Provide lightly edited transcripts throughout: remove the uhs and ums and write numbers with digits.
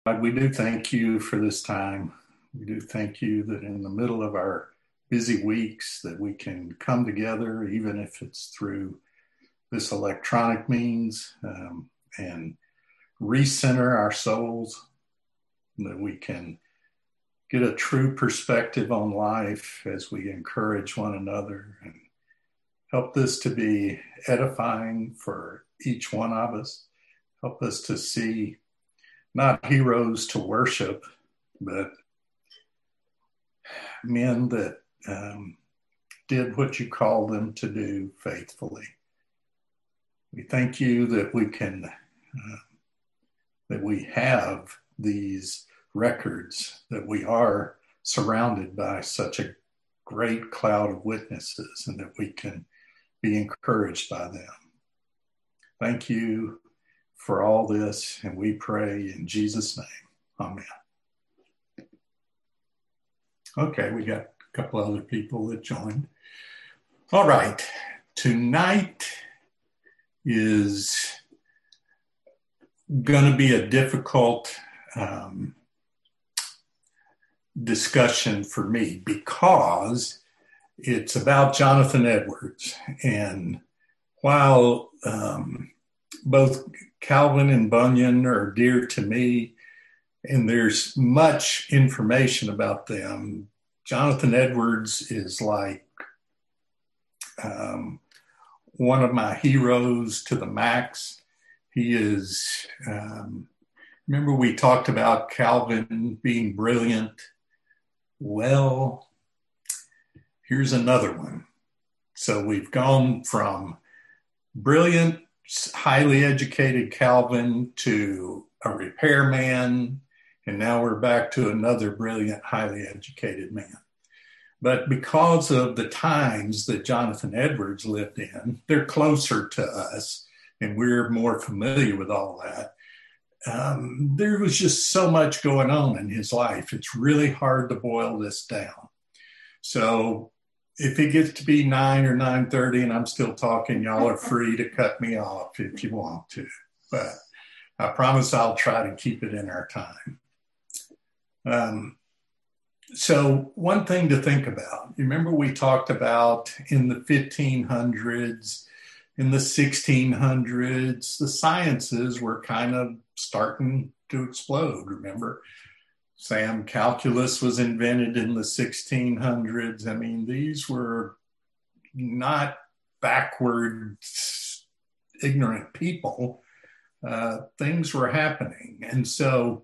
God, we do thank you for this time. We do thank you that in the middle of our busy weeks that we can come together, even if it's through this electronic means, and recenter our souls, that we can get a true perspective on life as we encourage one another and help this to be edifying for each one of us. Help us to see not heroes to worship, but men that did what you called them to do faithfully. We thank you that that we have these records, that we are surrounded by such a great cloud of witnesses, and that we can be encouraged by them. Thank you for all this, and we pray in Jesus' name. Amen. Okay, we got a couple other people that joined. All right, tonight is going to be a difficult discussion for me because it's about Jonathan Edwards. And while both Calvin and Bunyan are dear to me, and there's much information about them, Jonathan Edwards is like one of my heroes to the max. He is, remember we talked about Calvin being brilliant? Well, here's another one. So we've gone from brilliant, highly educated Calvin to a repairman, and now we're back to another brilliant, highly educated man. But because of the times that Jonathan Edwards lived in, they're closer to us, and we're more familiar with all that. There was just so much going on in his life. It's really hard to boil this down. So if it gets to be 9 or 9:30 and I'm still talking, y'all are free to cut me off if you want to. But I promise I'll try to keep it in our time. So one thing to think about, you remember we talked about in the 1500s, in the 1600s, the sciences were kind of starting to explode. Remember, Sam, calculus was invented in the 1600s. I mean, these were not backward, ignorant people. Things were happening. And so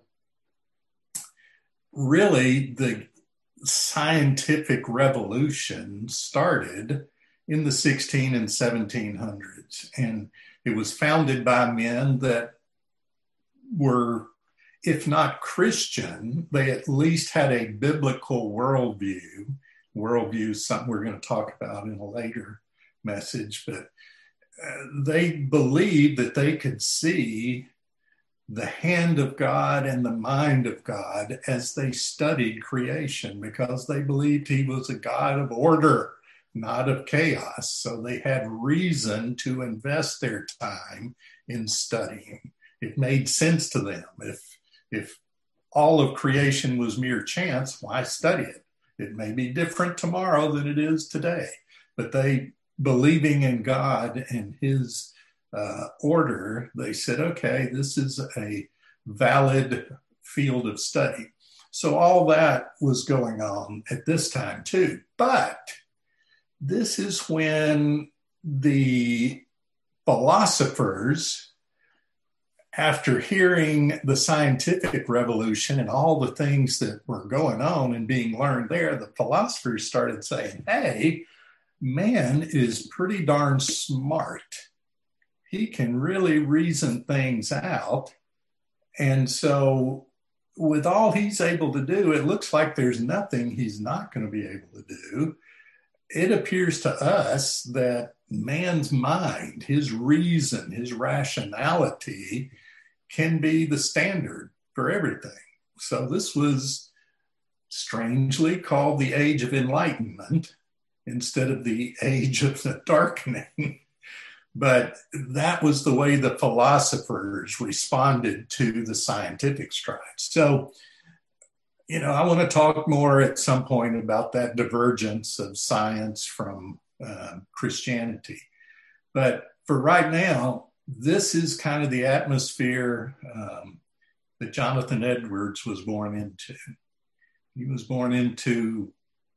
really the scientific revolution started in the 16 and 1700s. And it was founded by men that were, if not Christian, they at least had a biblical worldview. Worldview is something we're going to talk about in a later message, but they believed that they could see the hand of God and the mind of God as they studied creation, because they believed he was a God of order, not of chaos. So they had reason to invest their time in studying. It made sense to them. If all of creation was mere chance, why study it? It may be different tomorrow than it is today. But they, believing in God and his order, they said, okay, this is a valid field of study. So all that was going on at this time too. But this is when the philosophers, after hearing the scientific revolution and all the things that were going on and being learned there, the philosophers started saying, hey, man is pretty darn smart. He can really reason things out. And so with all he's able to do, it looks like there's nothing he's not going to be able to do. It appears to us that man's mind, his reason, his rationality can be the standard for everything. So this was strangely called the Age of Enlightenment instead of the Age of the Darkening. But that was the way the philosophers responded to the scientific strides. So, I want to talk more at some point about that divergence of science from Christianity. But for right now, this is kind of the atmosphere that Jonathan Edwards was born into. He was born into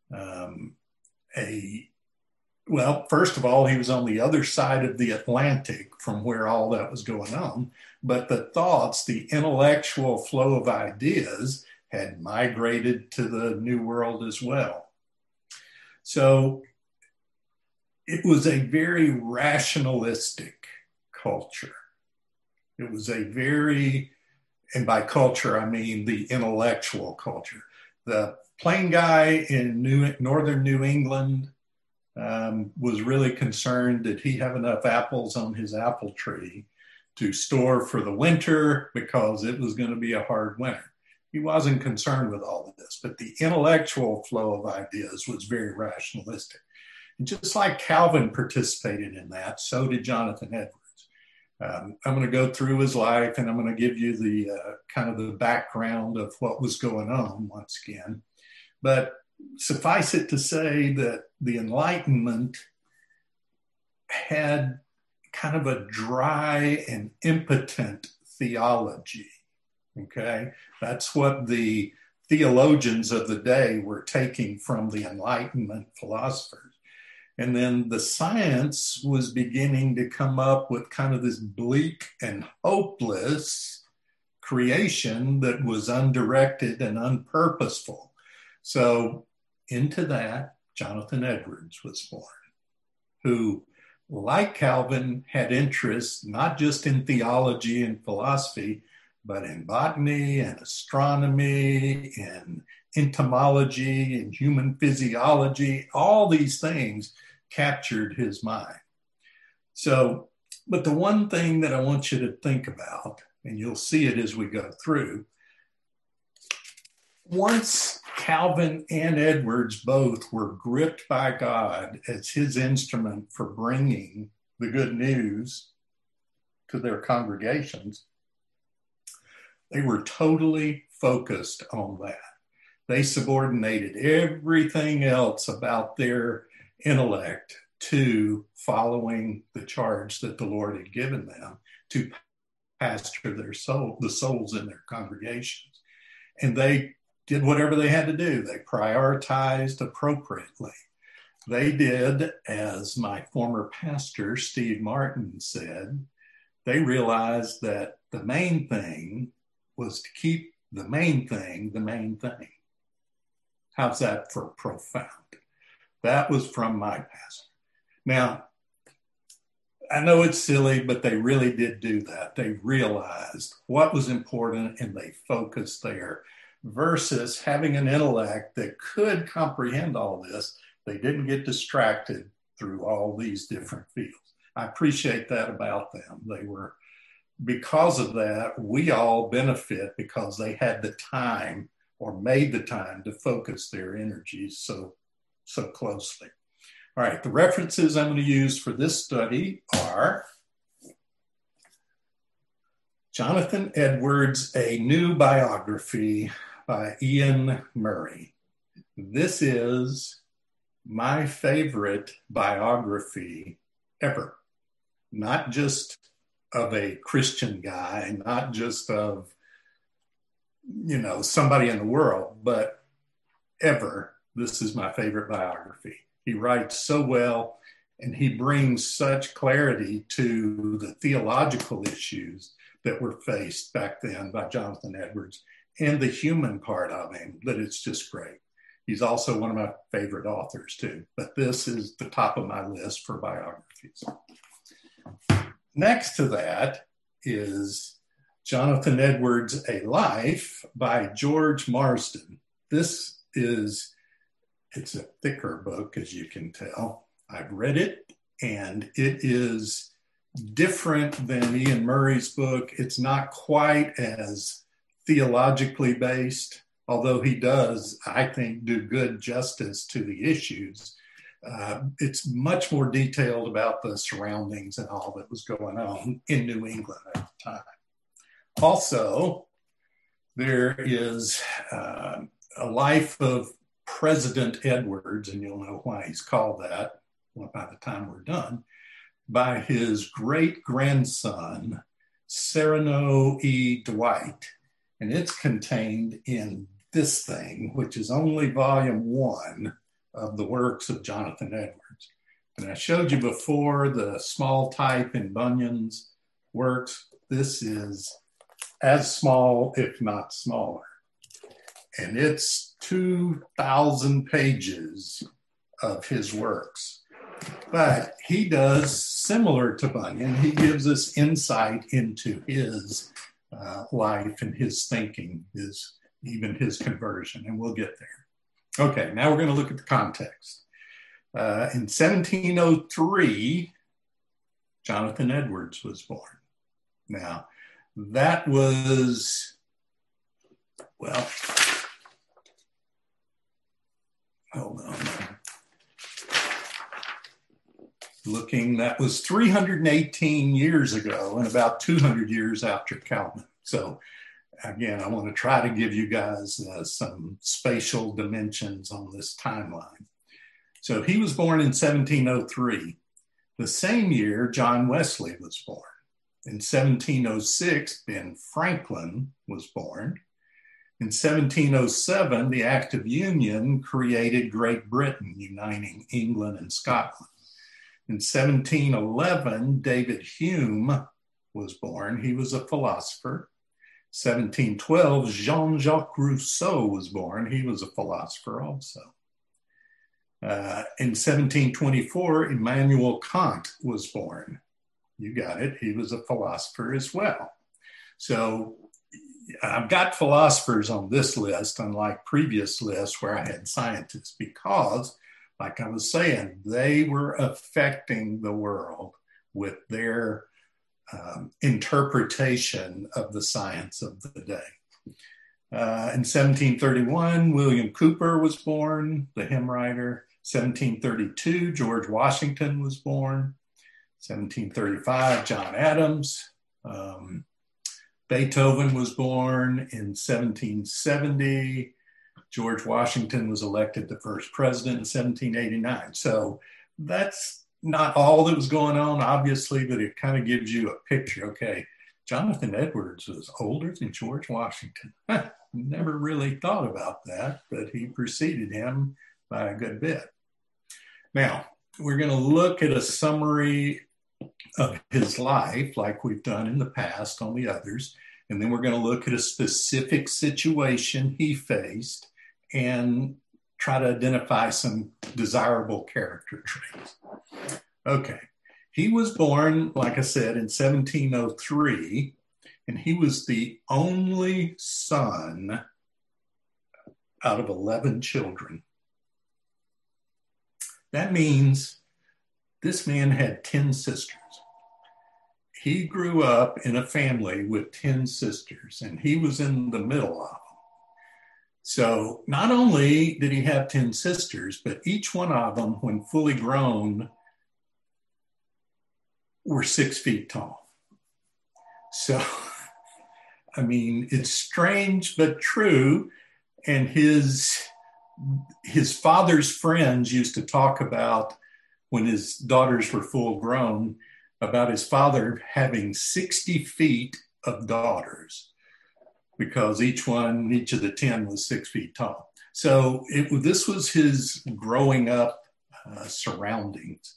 first of all, he was on the other side of the Atlantic from where all that was going on. But the thoughts, the intellectual flow of ideas had migrated to the New World as well. So it was a very rationalistic culture. It was a very, and by culture, I mean the intellectual culture. The plain guy in northern New England was really concerned that he have enough apples on his apple tree to store for the winter because it was going to be a hard winter. He wasn't concerned with all of this, but the intellectual flow of ideas was very rationalistic. And just like Calvin participated in that, so did Jonathan Edwards. I'm going to go through his life, and I'm going to give you the kind of the background of what was going on once again. But suffice it to say that the Enlightenment had kind of a dry and impotent theology. Okay, that's what the theologians of the day were taking from the Enlightenment philosophers. And then the science was beginning to come up with kind of this bleak and hopeless creation that was undirected and unpurposeful. So into that, Jonathan Edwards was born, who, like Calvin, had interest not just in theology and philosophy, but in botany and astronomy and entomology and human physiology. All these things captured his mind. So, but the one thing that I want you to think about, and you'll see it as we go through, once Calvin and Edwards both were gripped by God as his instrument for bringing the good news to their congregations, they were totally focused on that. They subordinated everything else about their intellect to following the charge that the Lord had given them to pastor the souls in their congregations. And they did whatever they had to do. They prioritized appropriately. They did, as my former pastor, Steve Martin, said, they realized that the main thing was to keep the main thing the main thing. How's that for profound? That was from my pastor. Now, I know it's silly, but they really did do that. They realized what was important and they focused there versus having an intellect that could comprehend all this. They didn't get distracted through all these different fields. I appreciate that about them. Because of that, we all benefit because they had the time or made the time to focus their energies so closely. All right, the references I'm going to use for this study are Jonathan Edwards, A New Biography by Ian Murray. This is my favorite biography ever, not just of a Christian guy, not just of, somebody in the world, but ever. This is my favorite biography. He writes so well, and he brings such clarity to the theological issues that were faced back then by Jonathan Edwards and the human part of him, that it's just great. He's also one of my favorite authors too, but this is the top of my list for biographies. Next to that is Jonathan Edwards, A Life by George Marsden. It's a thicker book, as you can tell. I've read it, and it is different than Ian Murray's book. It's not quite as theologically based, although he does, I think, do good justice to the issues. It's much more detailed about the surroundings and all that was going on in New England at the time. Also, there is a life of President Edwards, and you'll know why he's called that by the time we're done, by his great-grandson, Sereno E. Dwight. And it's contained in this thing, which is only volume 1 of the works of Jonathan Edwards. And I showed you before the small type in Bunyan's works. This is as small, if not smaller. And it's 2,000 pages of his works. But he does similar to Bunyan. He gives us insight into his life and his thinking, even his conversion, and we'll get there. Okay, now we're going to look at the context. In 1703, Jonathan Edwards was born. Now, that was, well, hold on. That was 318 years ago and about 200 years after Calvin. So again, I want to try to give you guys some spatial dimensions on this timeline. So he was born in 1703. The same year, John Wesley was born. In 1706, Ben Franklin was born. In 1707, the Act of Union created Great Britain, uniting England and Scotland. In 1711, David Hume was born. He was a philosopher. 1712, Jean-Jacques Rousseau was born. He was a philosopher also. In 1724, Immanuel Kant was born. You got it. He was a philosopher as well. So I've got philosophers on this list, unlike previous lists where I had scientists, because, like I was saying, they were affecting the world with their interpretation of the science of the day. In 1731, William Cooper was born, the hymn writer. 1732, George Washington was born. 1735, John Adams. Beethoven was born in 1770. George Washington was elected the first president in 1789. So that's not all that was going on, obviously, but it kind of gives you a picture. Okay, Jonathan Edwards was older than George Washington. Never really thought about that, but he preceded him by a good bit. Now, we're going to look at a summary of his life, like we've done in the past on the others, and then we're going to look at a specific situation he faced and try to identify some desirable character traits. Okay, he was born, like I said, in 1703, and he was the only son out of 11 children. That means this man had 10 sisters. He grew up in a family with 10 sisters, and he was in the middle of them. So not only did he have 10 sisters, but each one of them, when fully grown, were 6 feet tall. So, I mean, it's strange but true. And his father's friends used to talk about, when his daughters were full grown, about his father having 60 feet of daughters, because each of the 10 was 6 feet tall. So this was his growing up surroundings.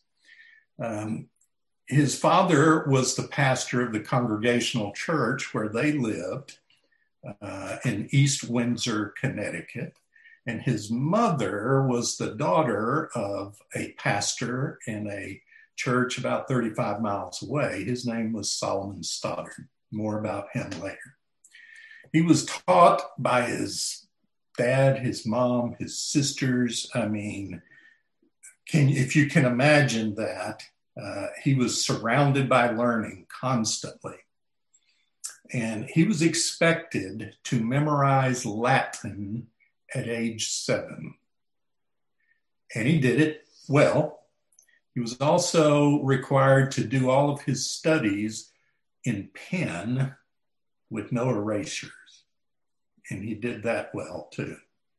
His father was the pastor of the Congregational Church where they lived in East Windsor, Connecticut. And his mother was the daughter of a pastor in a church about 35 miles away. His name was Solomon Stoddard. More about him later. He was taught by his dad, his mom, his sisters. I mean, if you can imagine that, he was surrounded by learning constantly. And he was expected to memorize Latin at age 7. And he did it. Well, he was also required to do all of his studies in pen with no erasures. And he did that well too.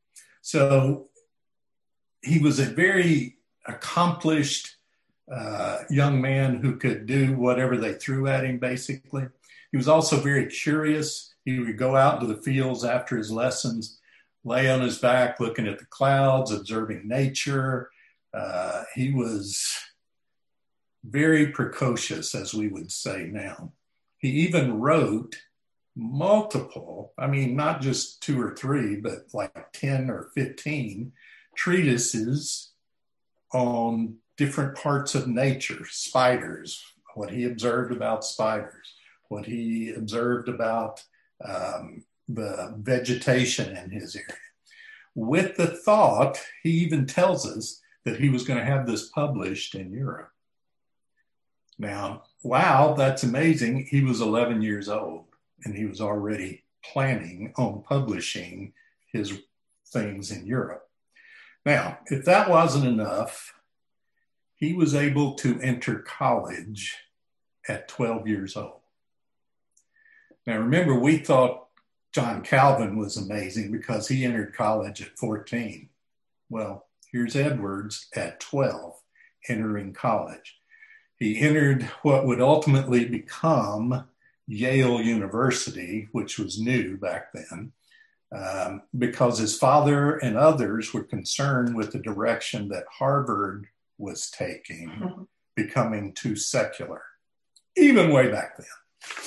So he was a very accomplished young man who could do whatever they threw at him, basically. He was also very curious. He would go out into the fields after his lessons, lay on his back, looking at the clouds, observing nature. He was very precocious, as we would say now. He even wrote multiple, I mean, not just 2 or 3, but like 10 or 15 treatises on different parts of nature, spiders, what he observed about spiders, what he observed about the vegetation in his area. With the thought, he even tells us that he was going to have this published in Europe. Now, wow, that's amazing. He was 11 years old and he was already planning on publishing his things in Europe. Now, if that wasn't enough, he was able to enter college at 12 years old. Now, remember, we thought John Calvin was amazing because he entered college at 14. Well, here's Edwards at 12 entering college. He entered what would ultimately become Yale University, which was new back then, because his father and others were concerned with the direction that Harvard was taking, becoming too secular, even way back then.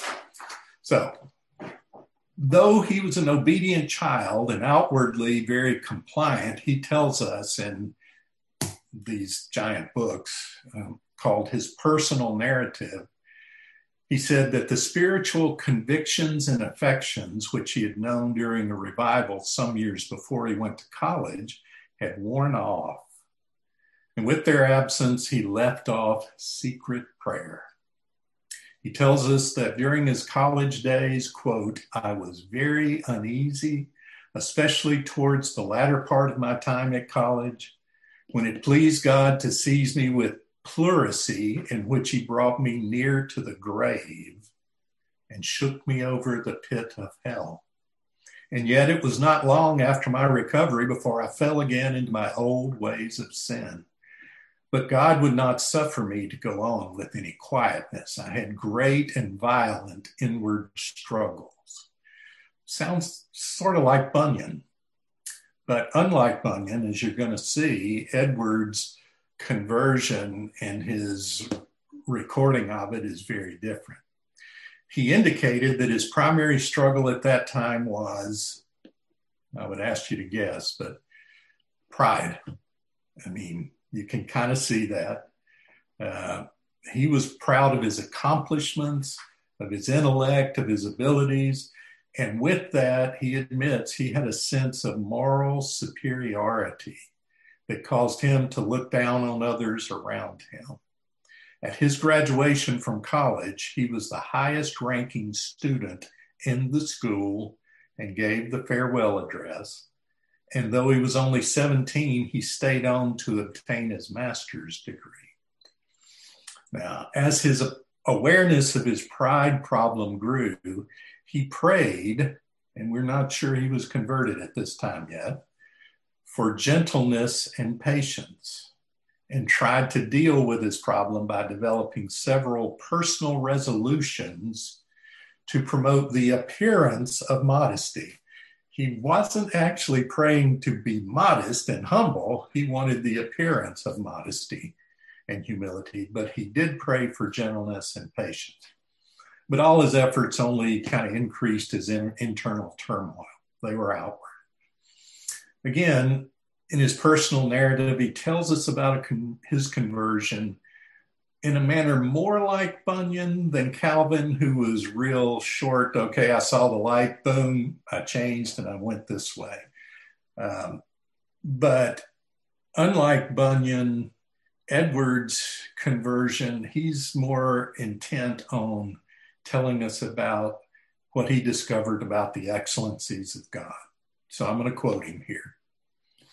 So, though he was an obedient child and outwardly very compliant, he tells us in these giant books called his personal narrative, he said that the spiritual convictions and affections which he had known during a revival some years before he went to college had worn off. And with their absence, he left off secret prayer. He tells us that during his college days, quote, I was very uneasy, especially towards the latter part of my time at college, when it pleased God to seize me with pleurisy, in which he brought me near to the grave and shook me over the pit of hell. And yet it was not long after my recovery before I fell again into my old ways of sin. But God would not suffer me to go on with any quietness. I had great and violent inward struggles. Sounds sort of like Bunyan. But unlike Bunyan, as you're going to see, Edwards' conversion and his recording of it is very different. He indicated that his primary struggle at that time was, I would ask you to guess, but pride. I mean, you can kind of see that. He was proud of his accomplishments, of his intellect, of his abilities. And with that, he admits he had a sense of moral superiority that caused him to look down on others around him. At his graduation from college, he was the highest ranking student in the school and gave the farewell address. And though he was only 17, he stayed on to obtain his master's degree. Now, as his awareness of his pride problem grew, he prayed, and we're not sure he was converted at this time yet, for gentleness and patience, and tried to deal with his problem by developing several personal resolutions to promote the appearance of modesty. He wasn't actually praying to be modest and humble. He wanted the appearance of modesty and humility, but he did pray for gentleness and patience. But all his efforts only kind of increased his internal turmoil. They were outward. Again, in his personal narrative, he tells us about his conversion in a manner more like Bunyan than Calvin, who was real short. Okay, I saw the light, boom, I changed and I went this way. But unlike Bunyan, Edwards' conversion, he's more intent on telling us about what he discovered about the excellencies of God. So I'm going to quote him here.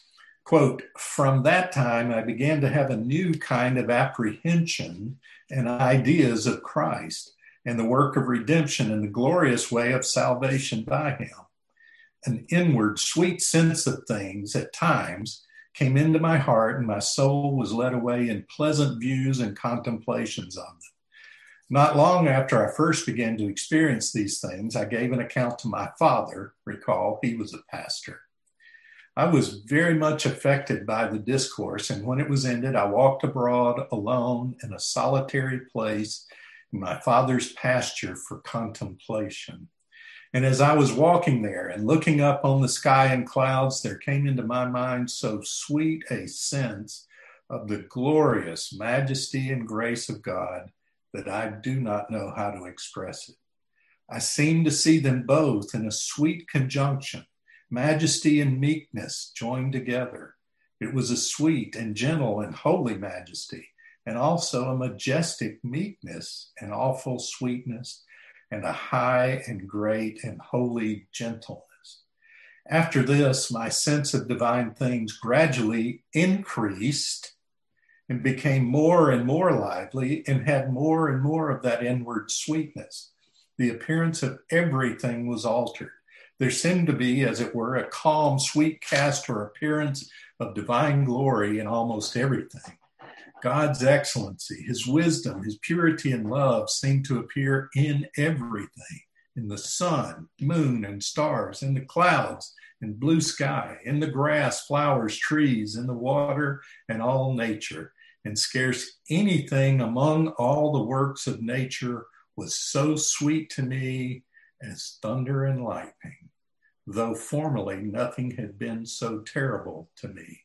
Quote, from that time, I began to have a new kind of apprehension and ideas of Christ and the work of redemption and the glorious way of salvation by him. An inward, sweet sense of things at times came into my heart, and my soul was led away in pleasant views and contemplations of them. Not long after I first began to experience these things, I gave an account to my father. Recall, he was a pastor. I was very much affected by the discourse, and when it was ended, I walked abroad alone in a solitary place in my father's pasture for contemplation. And as I was walking there and looking up on the sky and clouds, there came into my mind so sweet a sense of the glorious majesty and grace of God that I do not know how to express it. I seemed to see them both in a sweet conjunction, majesty and meekness joined together. It was a sweet and gentle and holy majesty, and also a majestic meekness and awful sweetness, and a high and great and holy gentleness. After this, my sense of divine things gradually increased and became more and more lively and had more and more of that inward sweetness. The appearance of everything was altered. There seemed to be, as it were, a calm, sweet cast or appearance of divine glory in almost everything. God's excellency, his wisdom, his purity and love seemed to appear in everything, in the sun, moon, and stars, in the clouds, in blue sky, in the grass, flowers, trees, in the water, and all nature. And scarce anything among all the works of nature was so sweet to me as thunder and lightning, though formerly nothing had been so terrible to me.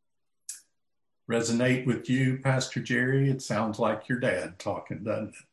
Resonate with you, Pastor Jerry? It sounds like your dad talking, doesn't it?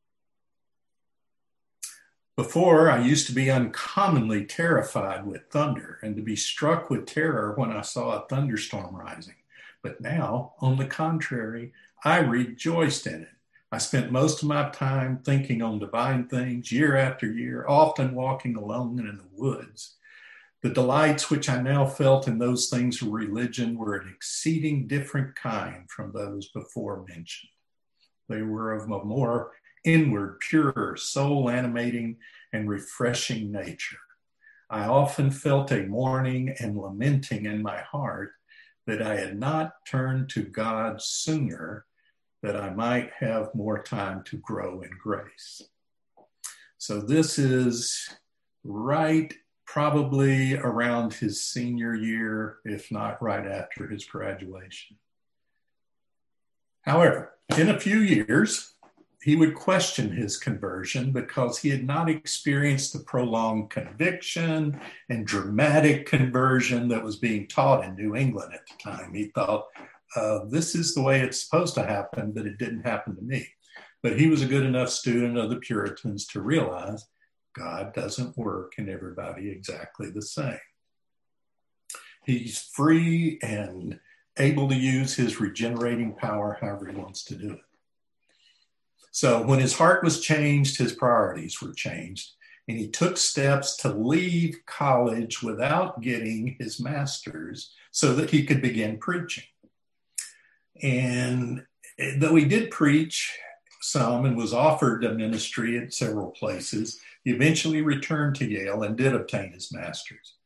Before, I used to be uncommonly terrified with thunder and to be struck with terror when I saw a thunderstorm rising. But now, on the contrary, I rejoiced in it. I spent most of my time thinking on divine things year after year, often walking alone in the woods. The delights which I now felt in those things of religion were an exceeding different kind from those before mentioned. They were of a more inward, pure, soul-animating, and refreshing nature. I often felt a mourning and lamenting in my heart that I had not turned to God sooner, that I might have more time to grow in grace. So this is right probably around his senior year, if not right after his graduation. However, in a few years, he would question his conversion because he had not experienced the prolonged conviction and dramatic conversion that was being taught in New England at the time. He thought, this is the way it's supposed to happen, but it didn't happen to me. But he was a good enough student of the Puritans to realize God doesn't work in everybody exactly the same. He's free and able to use his regenerating power however he wants to do it. So when his heart was changed, his priorities were changed, and he took steps to leave college without getting his master's so that he could begin preaching. And though he did preach some and was offered a ministry at several places, he eventually returned to Yale and did obtain his master's.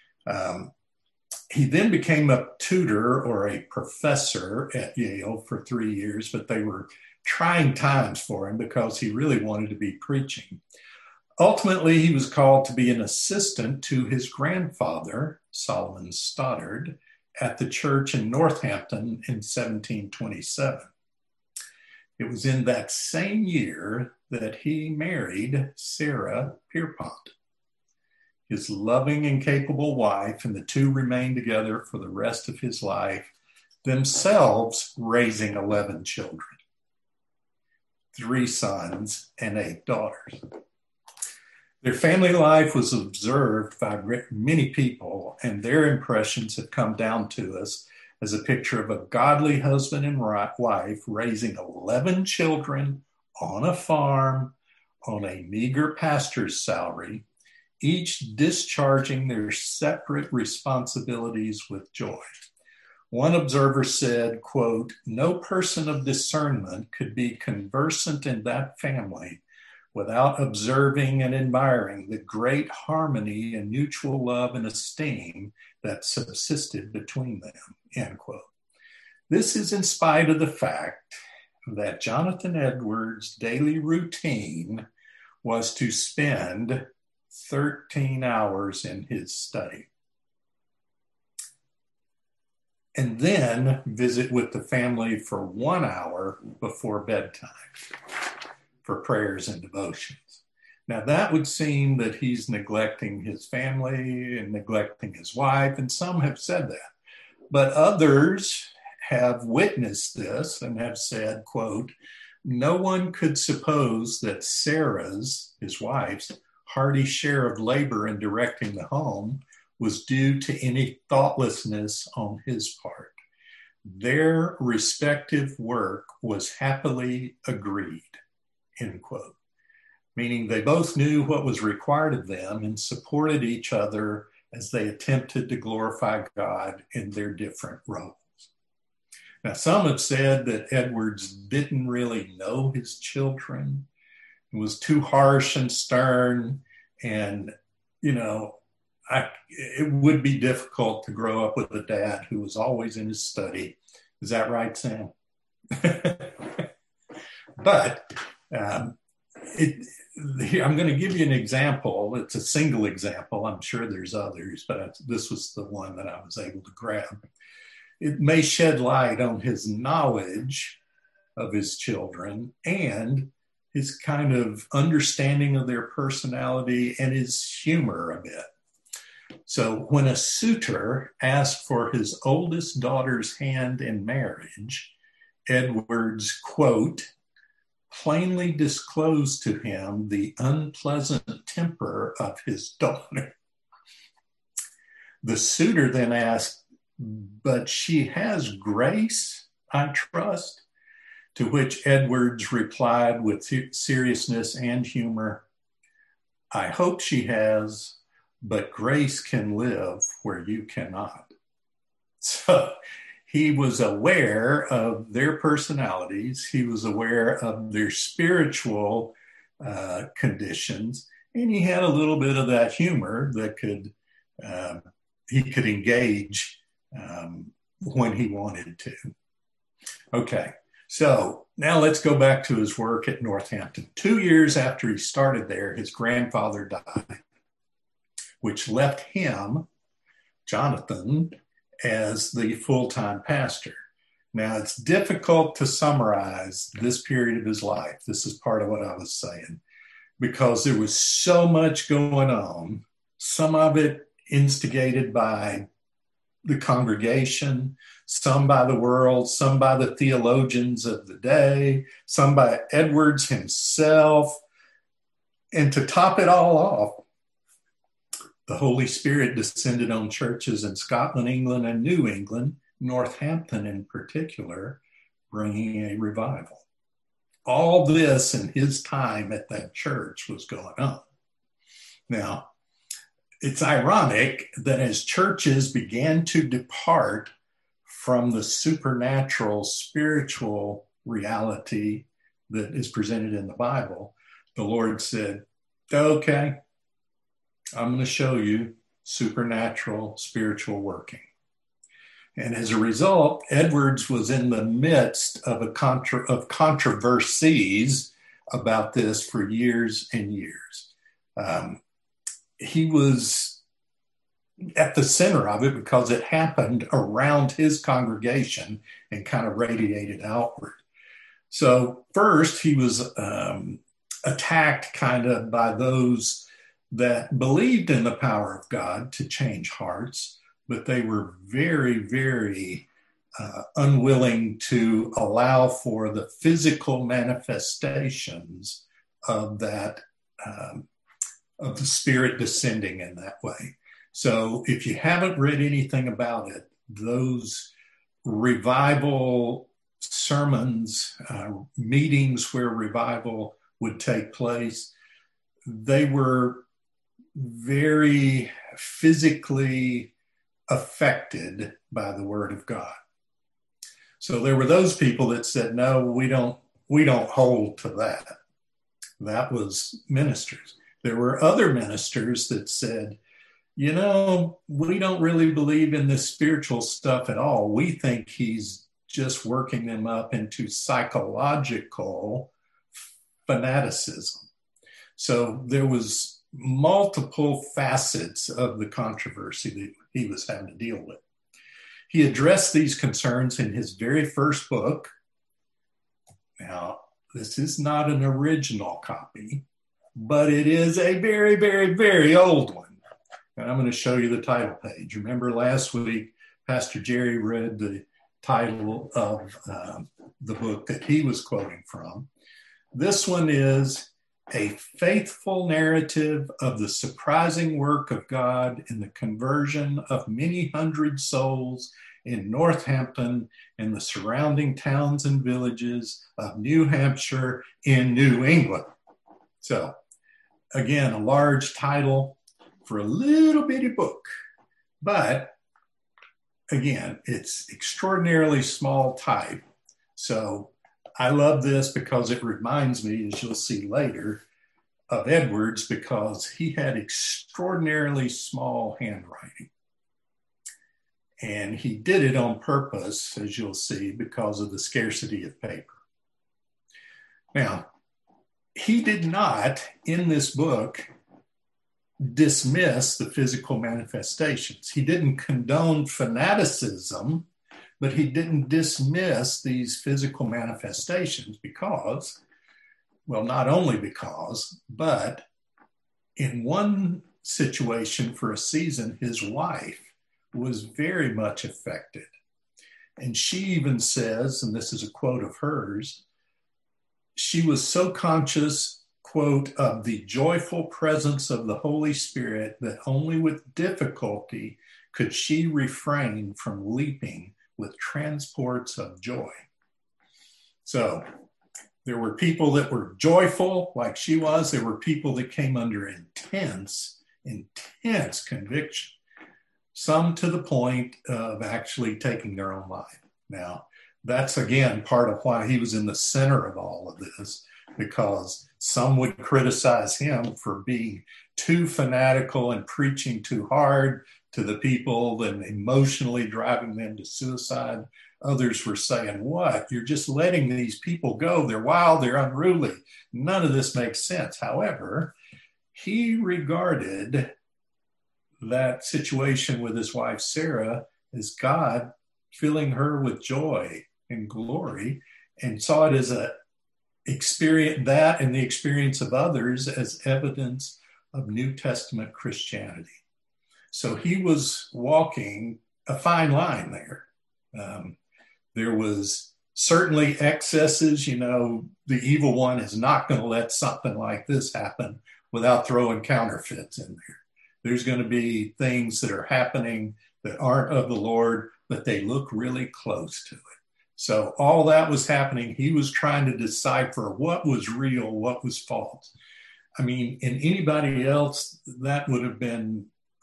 He then became a tutor or a professor at Yale for 3 years, but they were trying times for him because he really wanted to be preaching. Ultimately, he was called to be an assistant to his grandfather, Solomon Stoddard, at the church in Northampton in 1727. It was in that same year that he married Sarah Pierpont, his loving and capable wife, and the two remained together for the rest of his life, themselves raising 11 children, 3 sons and 8 daughters. Their family life was observed by many people, and their impressions have come down to us as a picture of a godly husband and wife raising 11 children on a farm on a meager pastor's salary, each discharging their separate responsibilities with joy. One observer said, quote, "No person of discernment could be conversant in that family without observing and admiring the great harmony and mutual love and esteem that subsisted between them," end quote. This is in spite of the fact that Jonathan Edwards' daily routine was to spend 13 hours in his study and then visit with the family for 1 hour before bedtime for prayers and devotions. Now, that would seem that he's neglecting his family and neglecting his wife, and some have said that. But others have witnessed this and have said, quote, "No one could suppose that Sarah's, his wife's, hearty share of labor in directing the home was due to any thoughtlessness on his part. Their respective work was happily agreed," end quote. Meaning they both knew what was required of them and supported each other as they attempted to glorify God in their different roles. Now, some have said that Edwards didn't really know his children. It was too harsh and stern. And, it would be difficult to grow up with a dad who was always in his study. Is that right, Sam? But I'm going to give you an example. It's a single example. I'm sure there's others, but this was the one that I was able to grab. It may shed light on his knowledge of his children and his kind of understanding of their personality and his humor a bit. So when a suitor asked for his oldest daughter's hand in marriage, Edwards, quote, plainly disclosed to him the unpleasant temper of his daughter. The suitor then asked, "But she has grace, I trust?" To which Edwards replied with seriousness and humor, "I hope she has, but grace can live where you cannot." So he was aware of their personalities. He was aware of their spiritual conditions, and he had a little bit of that humor that he could engage when he wanted to. Okay, so now let's go back to his work at Northampton. 2 years after he started there, his grandfather died, which left him, Jonathan, as the full-time pastor. Now, it's difficult to summarize this period of his life. This is part of what I was saying, because there was so much going on, some of it instigated by the congregation, some by the world, some by the theologians of the day, some by Edwards himself. And to top it all off, the Holy Spirit descended on churches in Scotland, England, and New England, Northampton in particular, bringing a revival. All this in his time at that church was going on. Now, it's ironic that as churches began to depart from the supernatural, spiritual reality that is presented in the Bible, the Lord said, "Okay, I'm going to show you supernatural, spiritual working." And as a result, Edwards was in the midst of controversies about this for years and years. He was at the center of it because it happened around his congregation and kind of radiated outward. So first, he was attacked kind of by those that believed in the power of God to change hearts, but they were very, very unwilling to allow for the physical manifestations of that, of the Spirit descending in that way. So if you haven't read anything about it, those revival sermons, meetings where revival would take place, they were very physically affected by the Word of God. So there were those people that said, no, we don't hold to that. That was ministers. There were other ministers that said, we don't really believe in this spiritual stuff at all. We think he's just working them up into psychological fanaticism. So there was multiple facets of the controversy that he was having to deal with. He addressed these concerns in his very first book. Now, this is not an original copy, but it is a very, very, very old one. And I'm going to show you the title page. Remember last week, Pastor Jerry read the title of the book that he was quoting from. This one is A Faithful Narrative of the Surprising Work of God in the Conversion of Many Hundred Souls in Northampton and the surrounding towns and villages of New Hampshire in New England. So, again, a large title for a little bitty book. But, again, it's extraordinarily small type. So, I love this because it reminds me, as you'll see later, of Edwards, because he had extraordinarily small handwriting. And he did it on purpose, as you'll see, because of the scarcity of paper. Now, he did not, in this book, dismiss the physical manifestations. He didn't condone fanaticism, but he didn't dismiss these physical manifestations because, well, not only because, but in one situation for a season, his wife was very much affected. And she even says, and this is a quote of hers, she was so conscious, quote, of the joyful presence of the Holy Spirit that only with difficulty could she refrain from leaping with transports of joy. So there were people that were joyful like she was. There were people that came under intense conviction, some to the point of actually taking their own life. Now, that's, again, part of why he was in the center of all of this, because some would criticize him for being too fanatical and preaching too hard to the people and emotionally driving them to suicide. Others were saying, what? You're just letting these people go. They're wild. They're unruly. None of this makes sense. However, he regarded that situation with his wife, Sarah, as God filling her with joy and glory, and saw it as a experience, that and the experience of others, as evidence of New Testament Christianity. So he was walking a fine line there. There was certainly excesses. The evil one is not going to let something like this happen without throwing counterfeits in there. There's going to be things that are happening that aren't of the Lord, but they look really close to it. So all that was happening. He was trying to decipher what was real, what was false. I mean, in anybody else, that would have been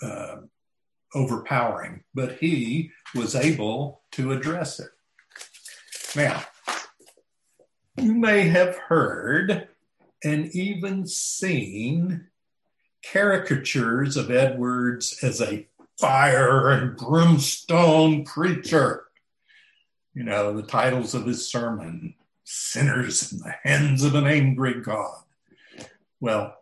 overpowering, but he was able to address it. Now, you may have heard and even seen caricatures of Edwards as a fire and brimstone preacher. The titles of his sermon, Sinners in the Hands of an Angry God. Well,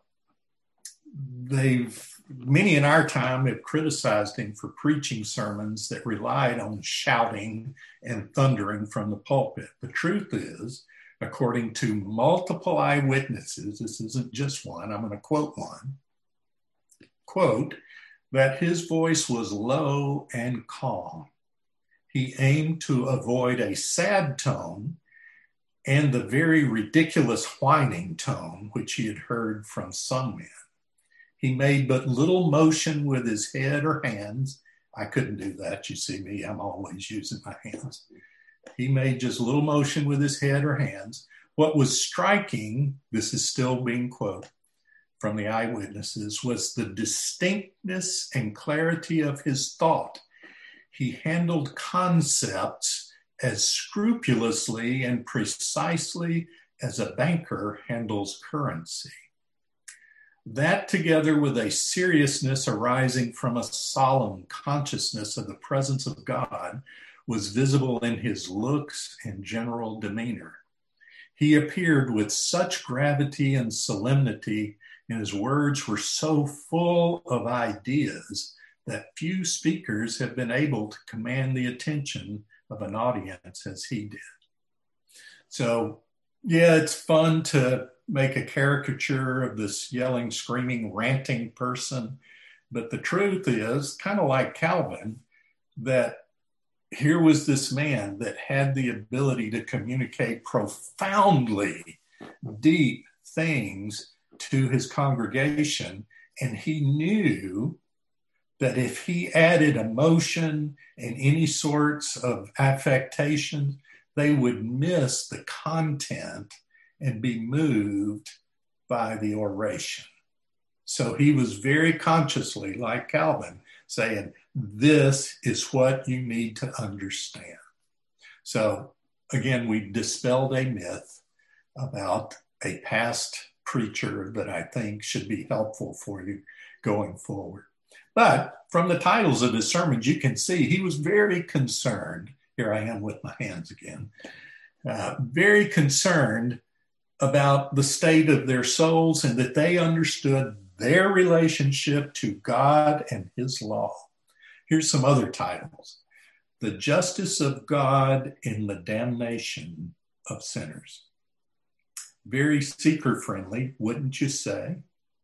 many in our time have criticized him for preaching sermons that relied on shouting and thundering from the pulpit. The truth is, according to multiple eyewitnesses, this isn't just one, I'm going to quote one, quote, that his voice was low and calm. He aimed to avoid a sad tone and the very ridiculous whining tone which he had heard from some men. He made but little motion with his head or hands. I couldn't do that. You see me, I'm always using my hands. He made just little motion with his head or hands. What was striking, this is still being quoted from the eyewitnesses, was the distinctness and clarity of his thought. He handled concepts as scrupulously and precisely as a banker handles currency. That, together with a seriousness arising from a solemn consciousness of the presence of God, was visible in his looks and general demeanor. He appeared with such gravity and solemnity, and his words were so full of ideas that few speakers have been able to command the attention of an audience as he did. So, yeah, it's fun to make a caricature of this yelling, screaming, ranting person. But the truth is, kind of like Calvin, that here was this man that had the ability to communicate profoundly deep things to his congregation. And he knew that if he added emotion and any sorts of affectation, they would miss the content and be moved by the oration. So he was very consciously, like Calvin, saying, this is what you need to understand. So again, we dispelled a myth about a past preacher that I think should be helpful for you going forward. But from the titles of his sermons, you can see he was very concerned. Here I am with my hands again. Very concerned about the state of their souls and that they understood their relationship to God and his law. Here's some other titles. The Justice of God in the Damnation of Sinners. Very seeker-friendly, wouldn't you say?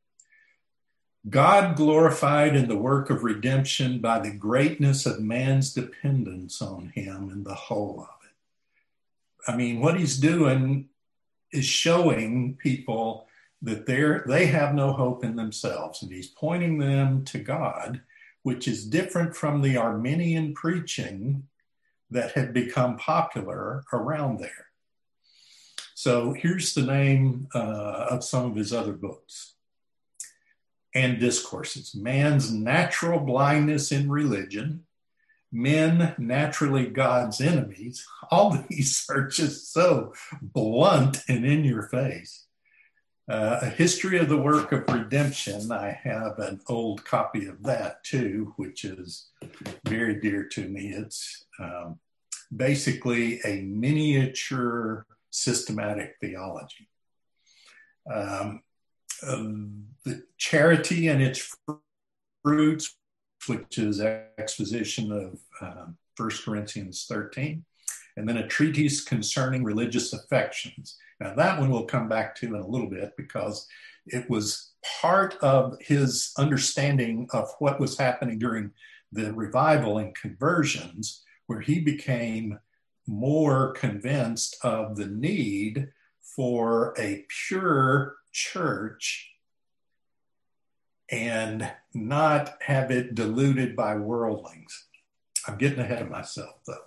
God glorified in the work of redemption by the greatness of man's dependence on him and the whole of it. I mean, what he's doing is showing people that they have no hope in themselves, and he's pointing them to God, which is different from the Arminian preaching that had become popular around there. So here's the name of some of his other books and discourses. Man's Natural Blindness in Religion, Men Naturally God's Enemies. All these are just so blunt and in your face. A History of the Work of Redemption. I have an old copy of that too, which is very dear to me. It's basically a miniature systematic theology. The Charity and Its Fruits, which is exposition of 1 Corinthians 13, and then a treatise concerning religious affections. Now that one we'll come back to in a little bit because it was part of his understanding of what was happening during the revival and conversions, where he became more convinced of the need for a pure church and not have it diluted by worldlings. I'm getting ahead of myself, though.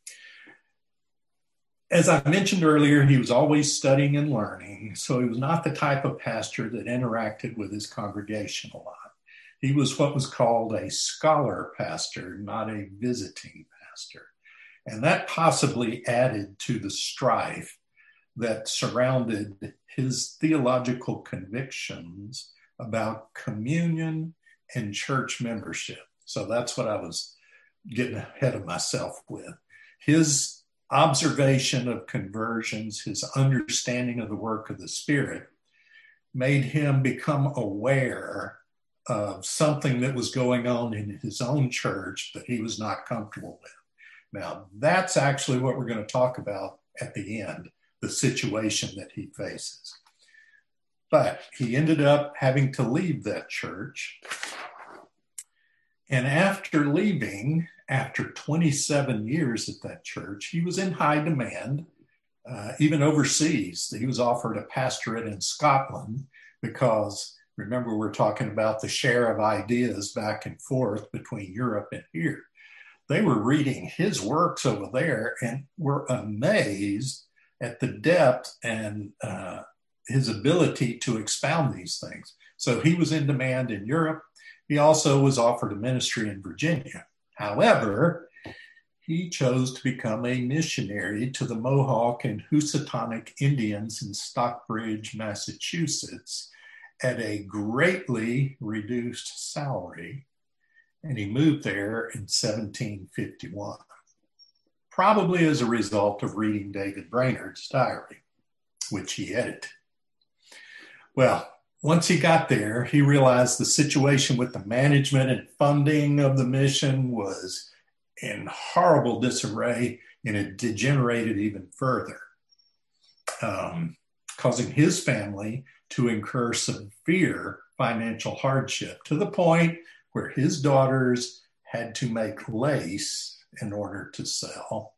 As I mentioned earlier, he was always studying and learning, so he was not the type of pastor that interacted with his congregation a lot. He was what was called a scholar pastor, not a visiting pastor. And that possibly added to the strife that surrounded his theological convictions about communion and church membership. So that's what I was getting ahead of myself with. His observation of conversions, his understanding of the work of the Spirit, made him become aware of something that was going on in his own church that he was not comfortable with. Now, that's actually what we're going to talk about at the end, the situation that he faces. But he ended up having to leave that church. And after leaving, after 27 years at that church, he was in high demand, even overseas. He was offered a pastorate in Scotland because, remember, we're talking about the share of ideas back and forth between Europe and here. They were reading his works over there and were amazed at the depth and his ability to expound these things. So he was in demand in Europe. He also was offered a ministry in Virginia. However, he chose to become a missionary to the Mohawk and Housatonic Indians in Stockbridge, Massachusetts, at a greatly reduced salary, and he moved there in 1751, probably as a result of reading David Brainerd's diary, which he edited. Well, once he got there, he realized the situation with the management and funding of the mission was in horrible disarray, and it degenerated even further, causing his family to incur severe financial hardship to the point where his daughters had to make lace in order to sell.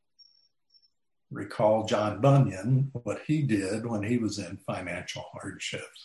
Recall John Bunyan, what he did when he was in financial hardships.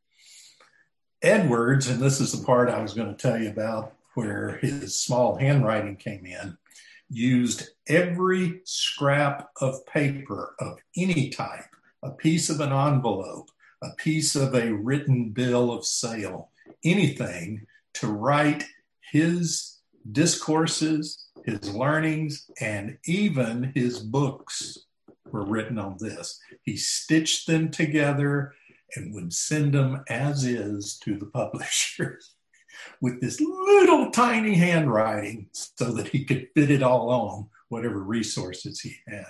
Edwards, and this is the part I was going to tell you about where his small handwriting came in, used every scrap of paper of any type, a piece of an envelope, a piece of a written bill of sale, anything to write his discourses, his learnings, and even his books were written on this. He stitched them together and would send them as is to the publishers with this little tiny handwriting so that he could fit it all on whatever resources he had.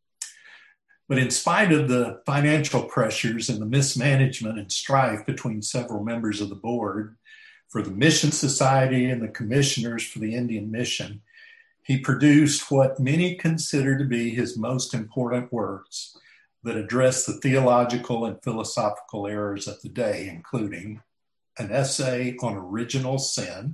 But in spite of the financial pressures and the mismanagement and strife between several members of the board for the Mission Society and the commissioners for the Indian Mission, he produced what many consider to be his most important works that address the theological and philosophical errors of the day, including an essay on original sin.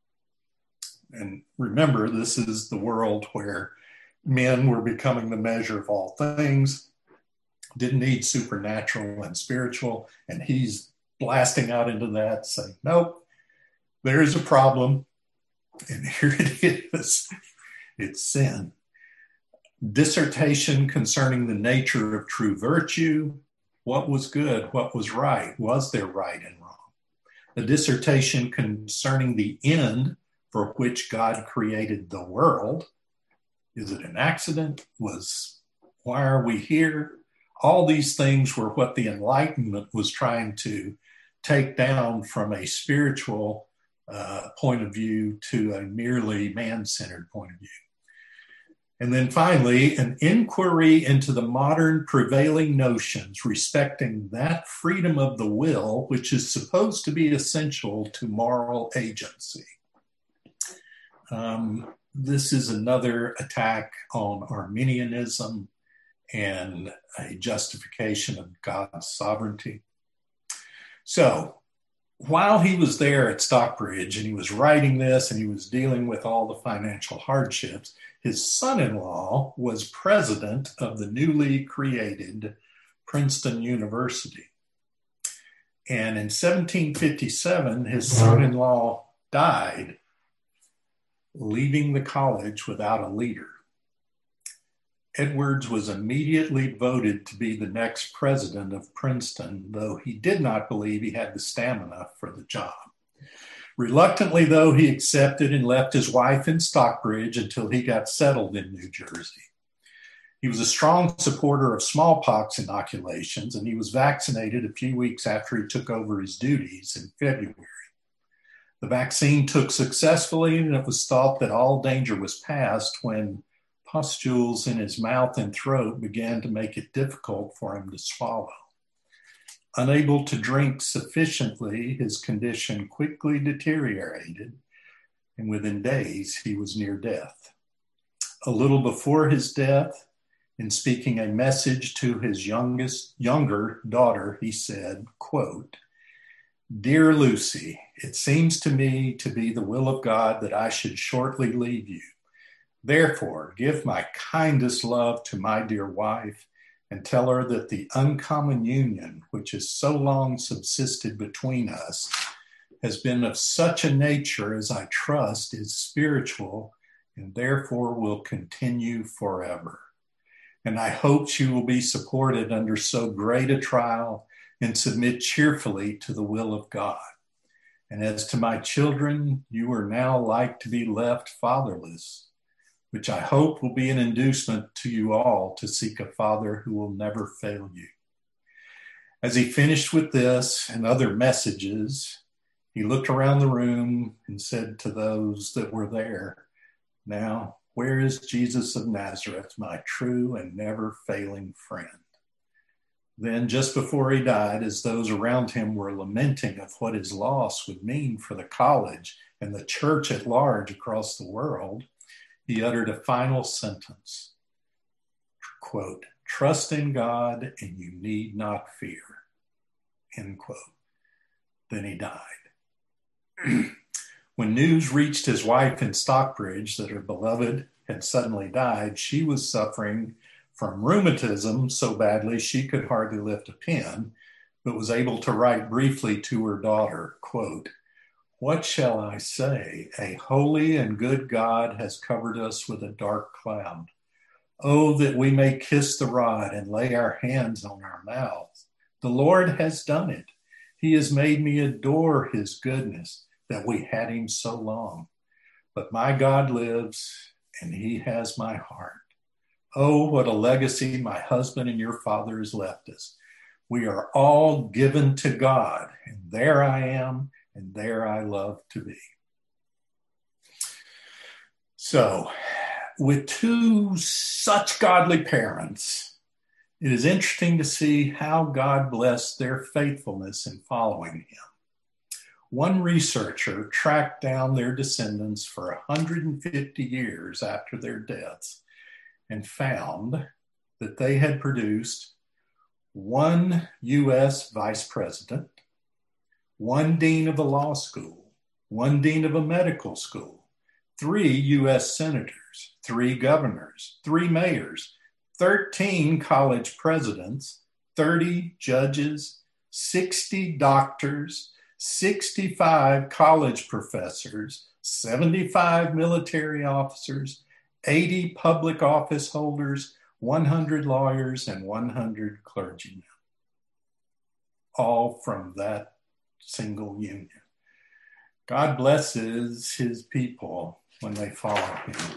And remember, this is the world where men were becoming the measure of all things, didn't need supernatural and spiritual, and he's blasting out into that, saying, nope, there is a problem, and here it is. It's sin. Dissertation concerning the nature of true virtue, what was good, what was right, was there right and wrong? A dissertation concerning the end for which God created the world. Is it an accident? Why are we here? All these things were what the Enlightenment was trying to take down from a spiritual point of view to a merely man-centered point of view. And then finally, an inquiry into the modern prevailing notions respecting that freedom of the will which is supposed to be essential to moral agency. This is another attack on Arminianism and a justification of God's sovereignty. So while he was there at Stockbridge and he was writing this and he was dealing with all the financial hardships, his son-in-law was president of the newly created Princeton University. And in 1757, his son-in-law died, leaving the college without a leader. Edwards was immediately voted to be the next president of Princeton, though he did not believe he had the stamina for the job. Reluctantly, though, he accepted and left his wife in Stockbridge until he got settled in New Jersey. He was a strong supporter of smallpox inoculations, and he was vaccinated a few weeks after he took over his duties in February. The vaccine took successfully, and it was thought that all danger was past when pustules in his mouth and throat began to make it difficult for him to swallow. Unable to drink sufficiently, his condition quickly deteriorated, and within days, he was near death. A little before his death, in speaking a message to his younger daughter, he said, quote, "Dear Lucy, it seems to me to be the will of God that I should shortly leave you. Therefore, give my kindest love to my dear wife, and tell her that the uncommon union which has so long subsisted between us has been of such a nature as I trust is spiritual and therefore will continue forever. And I hope she will be supported under so great a trial and submit cheerfully to the will of God. And as to my children, you are now like to be left fatherless. which I hope will be an inducement to you all to seek a Father who will never fail you. As he finished with this and other messages, he looked around the room and said to those that were there, "Now, where is Jesus of Nazareth, my true and never failing friend?" Then, just before he died, as those around him were lamenting of what his loss would mean for the college and the church at large across the world, he uttered a final sentence, quote, "Trust in God and you need not fear," end quote. Then he died. When news reached his wife in Stockbridge that her beloved had suddenly died, she was suffering from rheumatism so badly she could hardly lift a pen, but was able to write briefly to her daughter, quote, "What shall I say? A holy and good God has covered us with a dark cloud. Oh, that we may kiss the rod and lay our hands on our mouths. The Lord has done it. He has made me adore his goodness, that we had him so long. But my God lives, and he has my heart. Oh, what a legacy my husband and your father has left us. We are all given to God, and there I am, and there I love to be." So, with two such godly parents, it is interesting to see how God blessed their faithfulness in following him. One researcher tracked down their descendants for 150 years after their deaths and found that they had produced one U.S. vice president, one dean of a law school, one dean of a medical school, 3 U.S. senators, 3 governors, 3 mayors, 13 college presidents, 30 judges, 60 doctors, 65 college professors, 75 military officers, 80 public office holders, 100 lawyers, and 100 clergymen, all from that single union. God blesses his people when they follow him.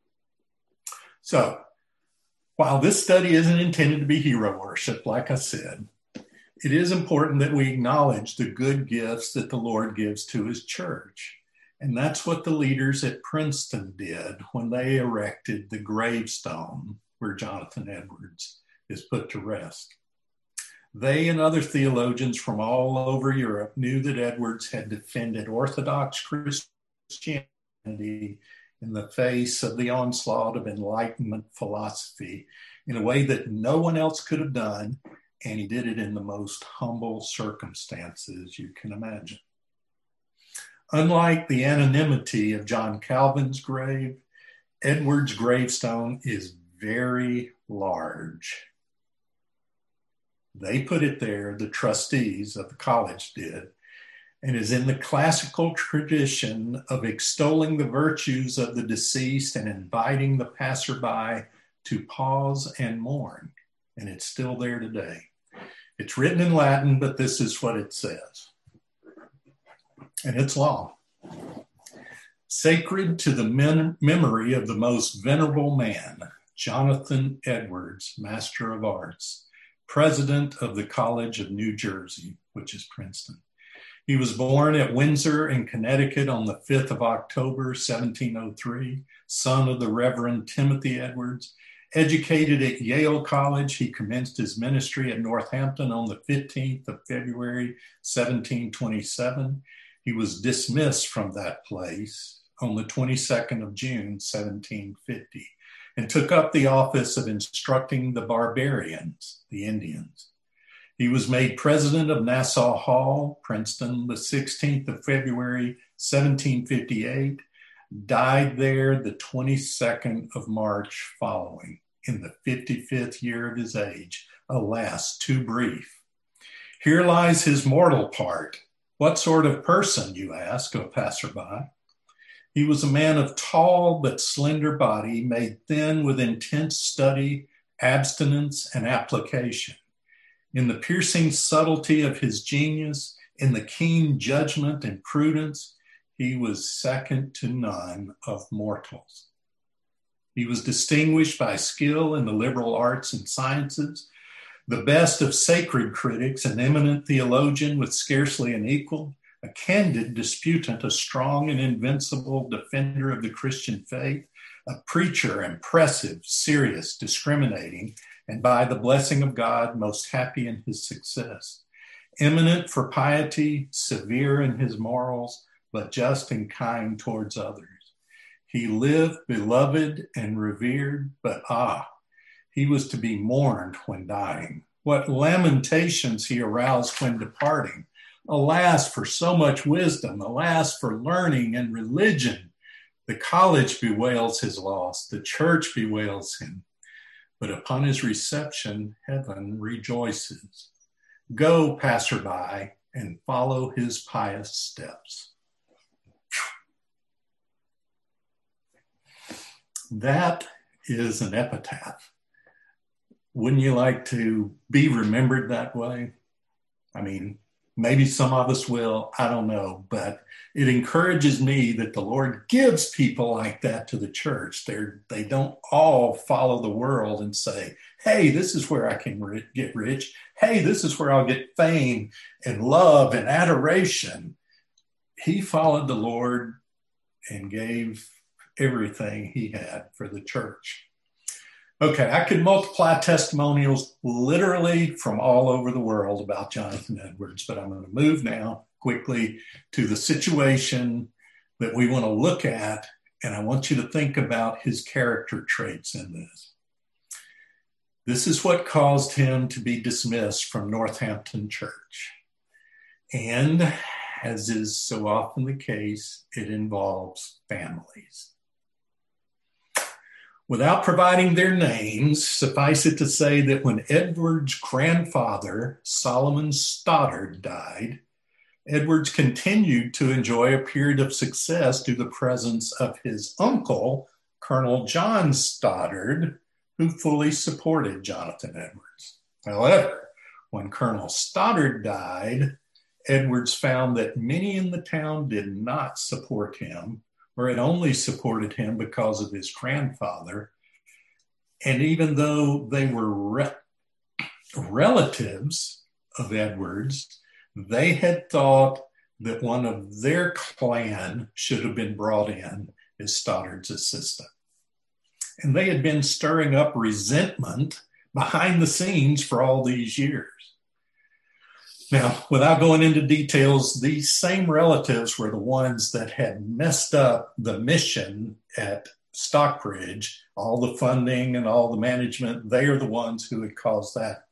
So, while this study isn't intended to be hero worship, like I said, it is important that we acknowledge the good gifts that the Lord gives to his church. And that's what the leaders at Princeton did when they erected the gravestone where Jonathan Edwards is put to rest. They and other theologians from all over Europe knew that Edwards had defended Orthodox Christianity in the face of the onslaught of Enlightenment philosophy in a way that no one else could have done, and he did it in the most humble circumstances you can imagine. Unlike the anonymity of John Calvin's grave, Edwards' gravestone is very large. They put it there, the trustees of the college did, and is in the classical tradition of extolling the virtues of the deceased and inviting the passerby to pause and mourn. And it's still there today. It's written in Latin, but this is what it says. And it's long. "Sacred to the memory of the most venerable man, Jonathan Edwards, Master of Arts, President of the College of New Jersey," which is Princeton. He was born at Windsor in Connecticut on the 5th of October, 1703, son of the Reverend Timothy Edwards. Educated at Yale College, he commenced his ministry at Northampton on the 15th of February, 1727. He was dismissed from that place on the 22nd of June, 1750, and took up the office of instructing the barbarians, the Indians. He was made president of Nassau Hall, Princeton, the 16th of February, 1758, died there the 22nd of March following, in the 55th year of his age, alas, too brief. Here lies his mortal part. What sort of person, you ask, O passerby? He was a man of tall but slender body, made thin with intense study, abstinence, and application. In the piercing subtlety of his genius, in the keen judgment and prudence, he was second to none of mortals. He was distinguished by skill in the liberal arts and sciences, the best of sacred critics, an eminent theologian with scarcely an equal, a candid disputant, a strong and invincible defender of the Christian faith, a preacher, impressive, serious, discriminating, and by the blessing of God, most happy in his success. Eminent for piety, severe in his morals, but just and kind towards others. He lived beloved and revered, but he was to be mourned when dying. What lamentations he aroused when departing. Alas, for so much wisdom. Alas, for learning and religion. The college bewails his loss. The church bewails him. But upon his reception, heaven rejoices. Go, passerby, and follow his pious steps. That is an epitaph. Wouldn't you like to be remembered that way? I mean, maybe some of us will, I don't know, but it encourages me that the Lord gives people like that to the church. They don't all follow the world and say, hey, this is where I can get rich. Hey, this is where I'll get fame and love and adoration. He followed the Lord and gave everything he had for the church. Okay, I could multiply testimonials literally from all over the world about Jonathan Edwards, but I'm going to move now quickly to the situation that we want to look at, and I want you to think about his character traits in this. This is what caused him to be dismissed from Northampton Church. And as is so often the case, it involves families. Without providing their names, suffice it to say that when Edward's grandfather, Solomon Stoddard, died, Edwards continued to enjoy a period of success due to the presence of his uncle, Colonel John Stoddard, who fully supported Jonathan Edwards. However, when Colonel Stoddard died, Edwards found that many in the town did not support him, or had only supported him because of his grandfather. And even though they were relatives of Edwards, they had thought that one of their clan should have been brought in as Stoddard's assistant. And they had been stirring up resentment behind the scenes for all these years. Now, without going into details, these same relatives were the ones that had messed up the mission at Stockbridge, all the funding and all the management. They are the ones who had caused that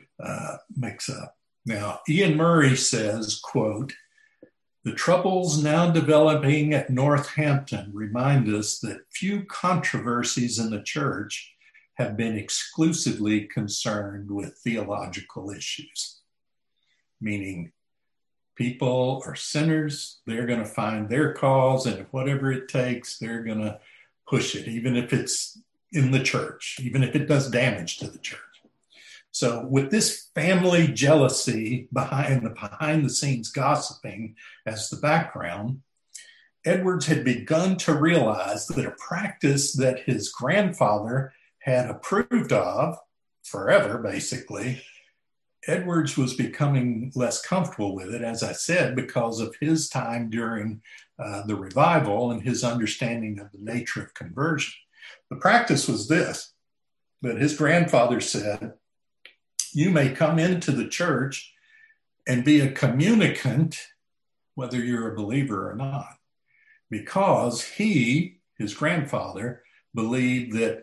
mix-up. Now, Ian Murray says, quote, "The troubles now developing at Northampton remind us that few controversies in the church have been exclusively concerned with theological issues." Meaning people are sinners, they're going to find their cause, and whatever it takes, they're going to push it, even if it's in the church, even if it does damage to the church. So with this family jealousy behind the scenes gossiping as the background, Edwards had begun to realize that a practice that his grandfather had approved of forever, basically, Edwards was becoming less comfortable with it, as I said, because of his time during the revival and his understanding of the nature of conversion. The practice was this, that his grandfather said, you may come into the church and be a communicant, whether you're a believer or not, because his grandfather, believed that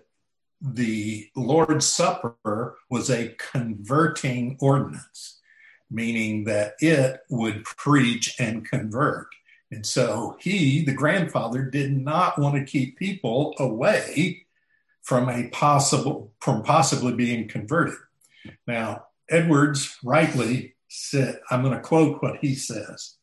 the Lord's Supper was a converting ordinance, meaning that it would preach and convert. And so the grandfather, did not want to keep people away from possibly being converted. Now, Edwards rightly said, I'm going to quote what he says.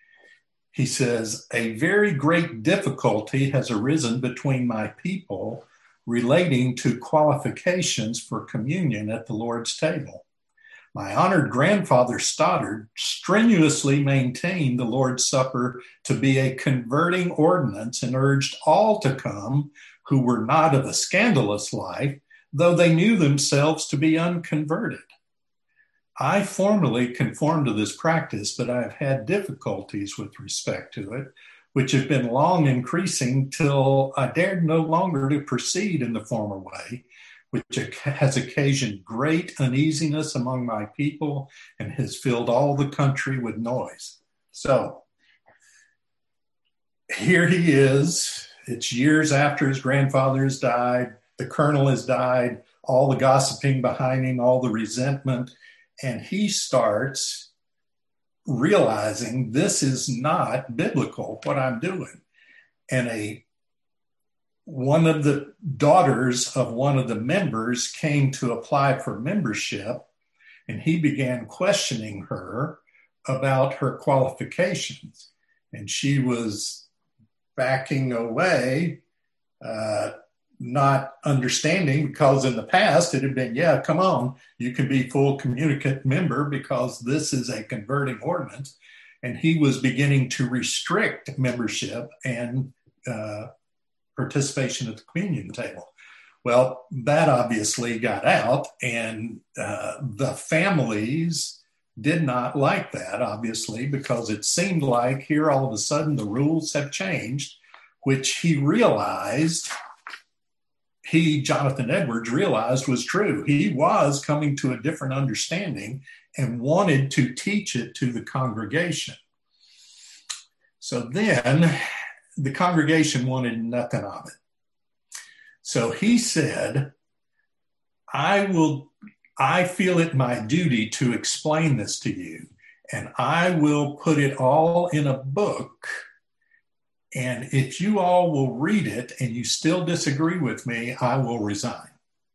He says, "A very great difficulty has arisen between my people relating to qualifications for communion at the Lord's table. My honored grandfather Stoddard strenuously maintained the Lord's Supper to be a converting ordinance and urged all to come who were not of a scandalous life, though they knew themselves to be unconverted. I formerly conformed to this practice, but I have had difficulties with respect to it, which have been long increasing till I dared no longer to proceed in the former way, which has occasioned great uneasiness among my people and has filled all the country with noise. So here he is. It's years after his grandfather has died. The colonel has died, all the gossiping behind him, all the resentment. And he starts realizing this is not biblical, what I'm doing. And one of the daughters of one of the members came to apply for membership, and he began questioning her about her qualifications. And she was backing away, not understanding, because in the past it had been, yeah, come on, you can be full communicant member because this is a converting ordinance. And he was beginning to restrict membership and participation at the communion table. Well, that obviously got out, and the families did not like that, obviously, because it seemed like here all of a sudden the rules have changed, which he realized, Jonathan Edwards, realized was true. He was coming to a different understanding and wanted to teach it to the congregation. So then the congregation wanted nothing of it. So he said, I feel it my duty to explain this to you, and I will put it all in a book. And if you all will read it and you still disagree with me, I will resign.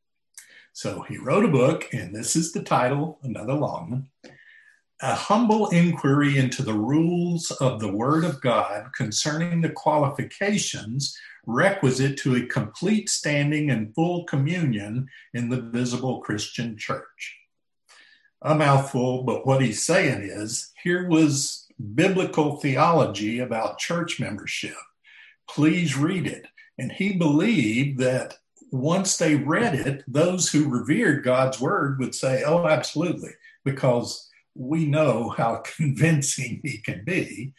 So he wrote a book, and this is the title, another long one, A Humble Inquiry into the Rules of the Word of God Concerning the Qualifications Requisite to a Complete Standing and Full Communion in the Visible Christian Church. A mouthful, but what he's saying is, here was biblical theology about church membership. Please read it. And he believed that once they read it, those who revered God's word would say, oh, absolutely, because we know how convincing he can be.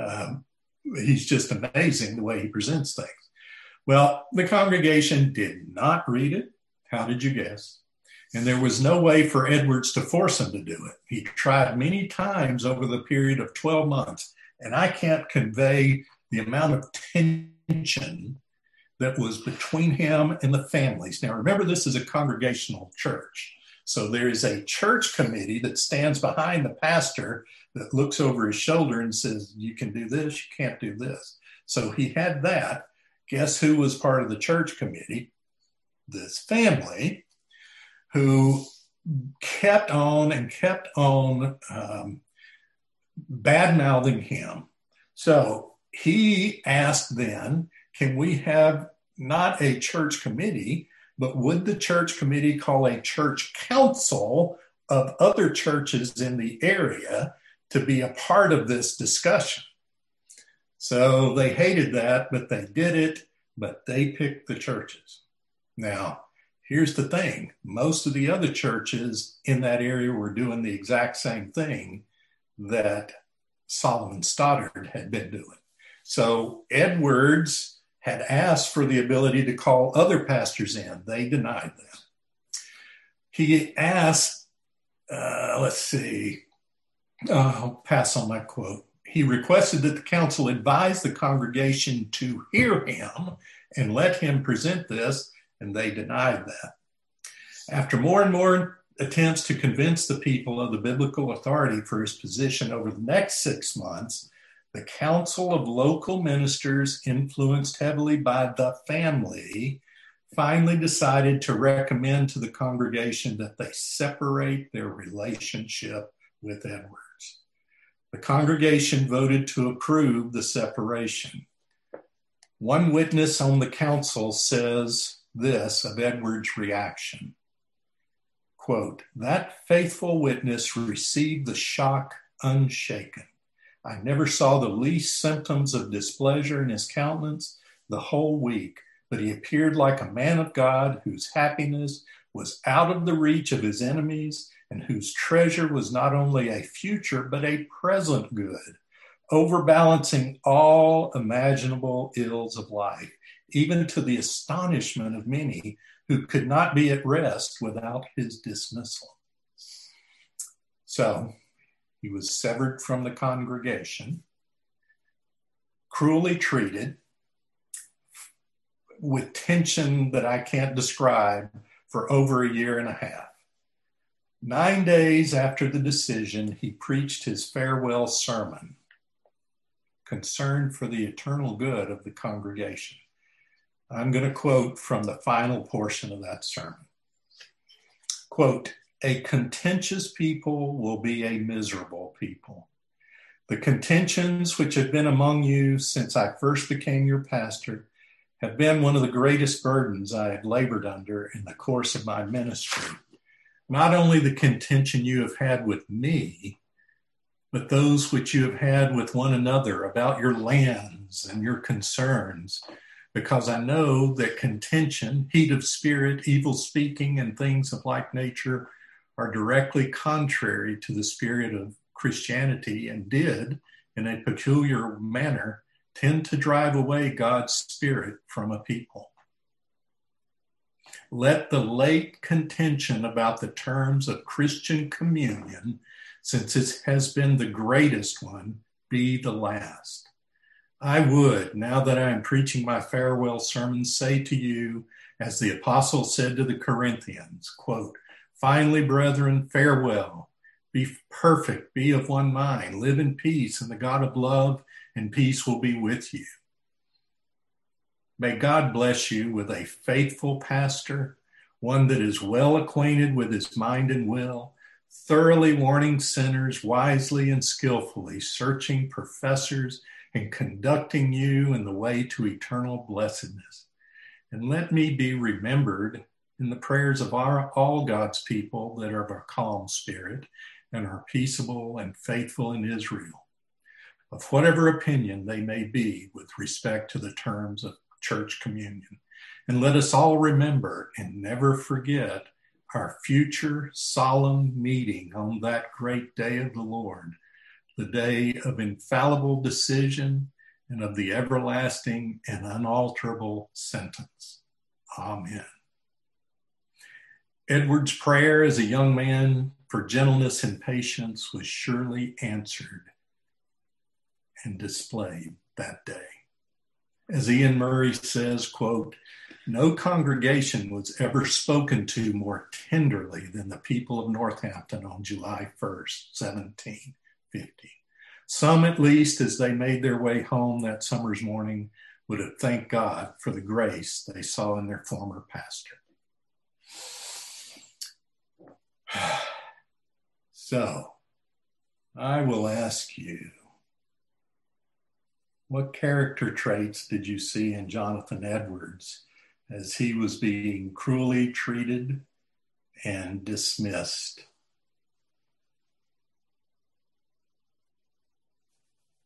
He's just amazing the way he presents things. Well, the congregation did not read it. How did you guess? And there was no way for Edwards to force him to do it. He tried many times over the period of 12 months, and I can't convey the amount of tension that was between him and the families. Now, remember, this is a congregational church. So there is a church committee that stands behind the pastor that looks over his shoulder and says, you can do this, you can't do this. So he had that. Guess who was part of the church committee? This family, who kept on bad-mouthing him. So he asked then, can we have not a church committee, but would the church committee call a church council of other churches in the area to be a part of this discussion? So they hated that, but they did it, but they picked the churches. Now, here's the thing. Most of the other churches in that area were doing the exact same thing that Solomon Stoddard had been doing. So Edwards had asked for the ability to call other pastors in. They denied that. He asked, I'll pass on that quote. He requested that the council advise the congregation to hear him and let him present this, and they denied that. After more and more attempts to convince the people of the biblical authority for his position over the next 6 months, the Council of Local Ministers, influenced heavily by the family, finally decided to recommend to the congregation that they separate their relationship with Edwards. The congregation voted to approve the separation. One witness on the council says this of Edwards' reaction, quote, that faithful witness received the shock unshaken. I never saw the least symptoms of displeasure in his countenance the whole week, but he appeared like a man of God whose happiness was out of the reach of his enemies and whose treasure was not only a future, but a present good, overbalancing all imaginable ills of life, even to the astonishment of many who could not be at rest without his dismissal. So he was severed from the congregation, cruelly treated, with tension that I can't describe, for over a year and a half. 9 days after the decision, he preached his farewell sermon, concerned for the eternal good of the congregation. I'm going to quote from the final portion of that sermon. Quote, "A contentious people will be a miserable people. The contentions which have been among you since I first became your pastor have been one of the greatest burdens I have labored under in the course of my ministry. Not only the contention you have had with me, but those which you have had with one another about your lands and your concerns, because I know that contention, heat of spirit, evil speaking, and things of like nature are directly contrary to the spirit of Christianity and did, in a peculiar manner, tend to drive away God's spirit from a people. Let the late contention about the terms of Christian communion, since it has been the greatest one, be the last. I would, now that I am preaching my farewell sermon, say to you, as the apostle said to the Corinthians, quote, 'Finally, brethren, farewell. Be perfect, be of one mind, live in peace, and the God of love and peace will be with you.' May God bless you with a faithful pastor, one that is well acquainted with his mind and will, thoroughly warning sinners wisely and skillfully, searching professors and conducting you in the way to eternal blessedness. And let me be remembered in the prayers of all God's people that are of a calm spirit and are peaceable and faithful in Israel, of whatever opinion they may be with respect to the terms of church communion. And let us all remember and never forget our future solemn meeting on that great day of the Lord, the day of infallible decision and of the everlasting and unalterable sentence. Amen." Edward's prayer as a young man for gentleness and patience was surely answered and displayed that day. As Ian Murray says, quote, "No congregation was ever spoken to more tenderly than the people of Northampton on July 1st, 1750. Some, at least, as they made their way home that summer's morning, would have thanked God for the grace they saw in their former pastor." So, I will ask you, what character traits did you see in Jonathan Edwards as he was being cruelly treated and dismissed